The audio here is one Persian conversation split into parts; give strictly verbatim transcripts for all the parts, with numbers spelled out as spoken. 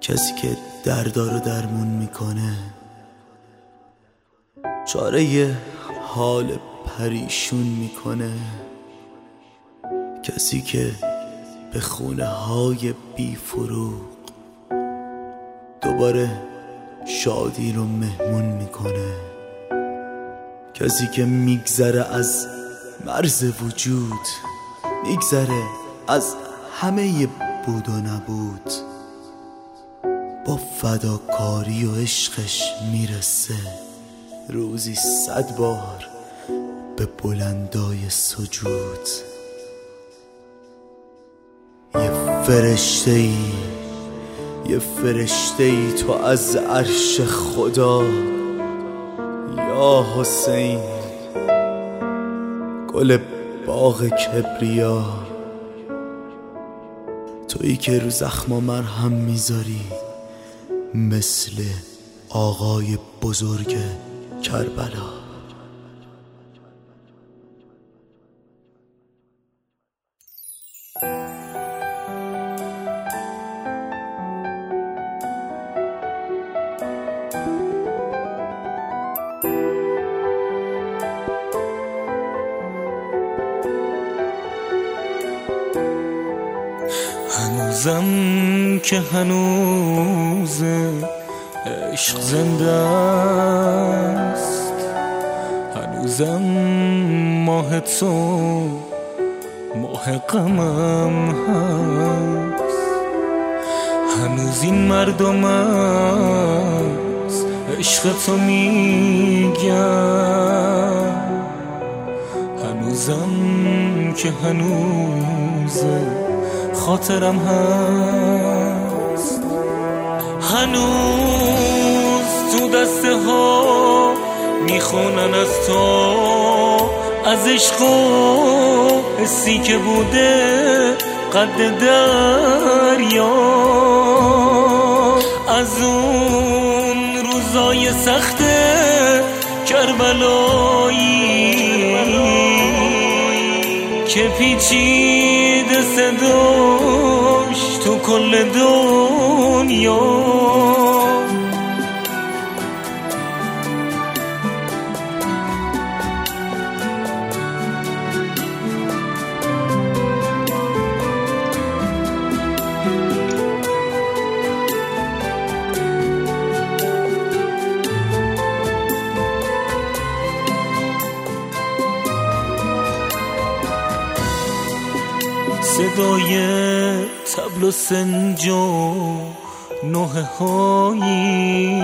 کسی که دردا رو درمون میکنه، چاره یه حال پریشون میکنه، کسی که به خونه های بی فروغ دوباره شادی رو مهمون میکنه، کسی که میگذره از مرز وجود، میگذره از همه بود و نبود، با فداکاری و عشقش میرسه روزی صد بار به بلندای سجود. یه فرشته ای یه فرشته ای تو از عرش خدا، یا حسین گل باغ کبریا، تویی که رو زخما مرهم میذاری مثل آقای بزرگ کربلا. هنوزم که هنوز عشق زنده است، هنوزم ماه تو ماه غمم هست، هنوز این مردم از عشق تو میگن، هنوزم که هنوز خاطرم هست، هنوز تو دسته ها میخونن از تو، از عشق و حسی که بوده قد دریا، از اون روزای سخت کربلایی که پیچیده صداش تو کل دنیا. صدای طبل و سنج و نوحه هایی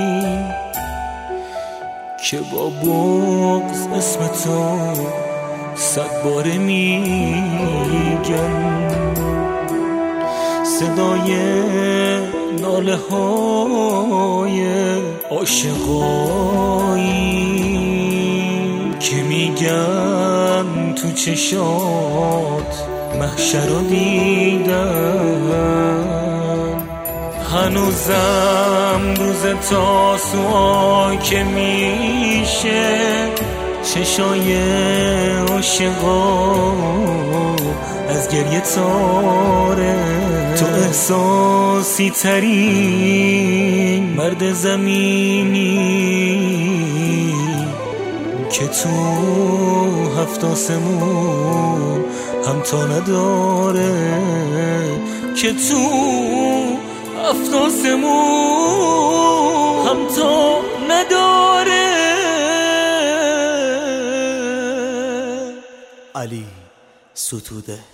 که با بغض اسم تو صد باره میگن، صدای ناله های عاشقایی که میگن تو چشات محشر رو دیدم، هنوزم روز تاسوعا که میشه چشای عاشقا از گریه تاره، تو احساسی ترین مرد زمینی که تو هفت آسمون همتا نداره، که تو هفت آسمون همتا نداره. علی ستوده.